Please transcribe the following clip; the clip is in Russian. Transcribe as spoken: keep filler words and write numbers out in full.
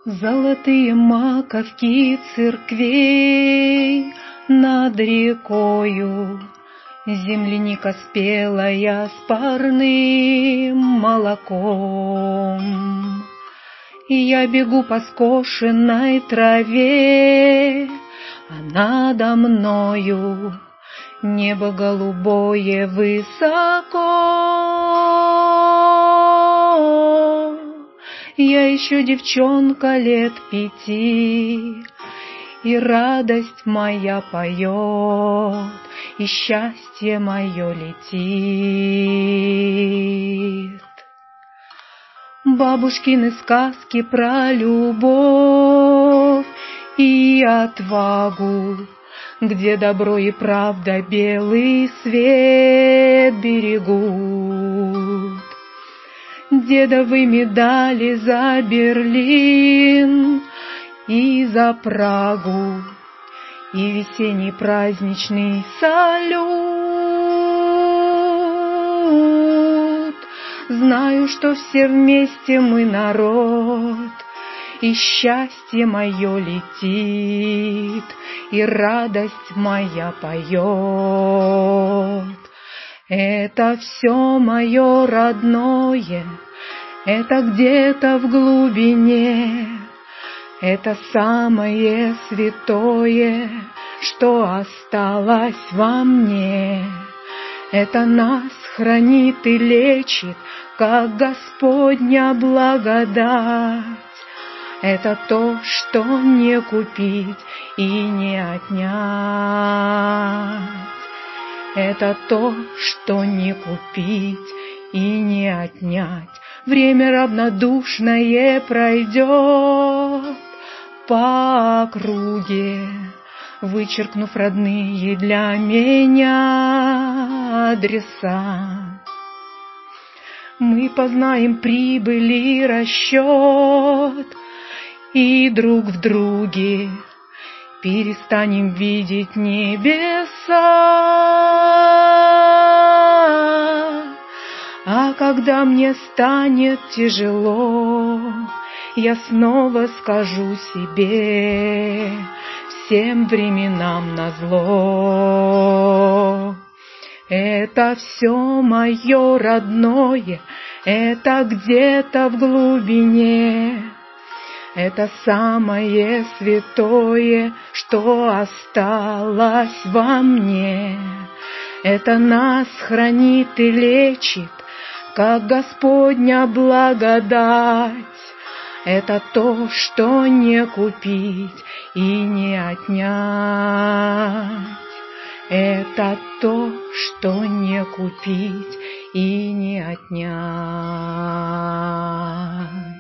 Золотые маковки церквей над рекою, земляника спелая с парным молоком. И я бегу по скошенной траве, а надо мною небо голубое высоко. Я еще девчонка лет пяти, и радость моя поет, и счастье мое летит. Бабушкины сказки про любовь и отвагу, где добро и правда белый свет берегут. Дедовы медали за Берлин и за Прагу, и весенний праздничный салют. Знаю, что все вместе мы народ, и счастье мое летит, и радость моя поет. Это все мое родное, это где-то в глубине, это самое святое, что осталось во мне. Это нас хранит и лечит, как Господня благодать. Это то, что не купить и не отнять. Это то, что не купить и не отнять. Время равнодушное пройдет по округе, вычеркнув родные для меня адреса. Мы познаем прибыль и расчет, и друг в друге перестанем видеть небеса. А когда мне станет тяжело, я снова скажу себе: всем временам назло. Это все мое родное, это где-то в глубине, это самое святое, что осталось во мне. Это нас хранит и лечит, как Господня благодать. Это то, что не купить и не отнять. Это то, что не купить и не отнять.